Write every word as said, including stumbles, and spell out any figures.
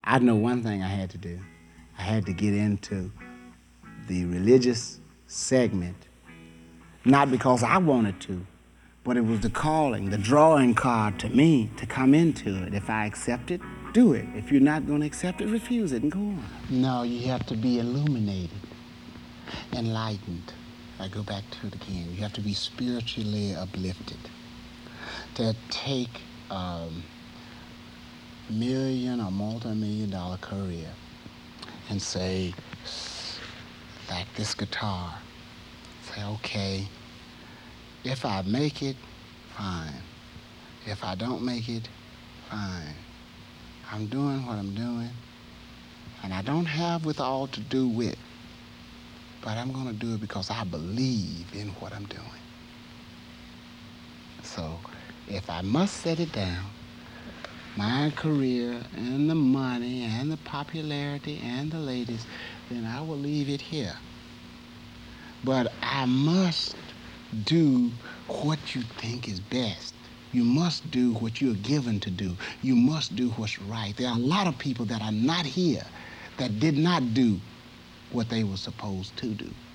I know one thing I had to do. I had to get into the religious segment, not because I wanted to, but it was the calling, the drawing card to me to come into it. If I accept it, do it. If you're not going to accept it, refuse it and go on. No, you have to be illuminated, enlightened. I go back to it again. You have to be spiritually uplifted. To take um, million or multi-million dollar career and say, like this guitar, say, okay, if I make it, fine. If I don't make it, fine. I'm doing what I'm doing, and I don't have with all to do with, but I'm gonna do it because I believe in what I'm doing. So if I must set it down, my career and the money and the popularity and the ladies, then I will leave it here. But I must do what you think is best. You must do what you're given to do. You must do what's right. There are a lot of people that are not here that did not do what they were supposed to do.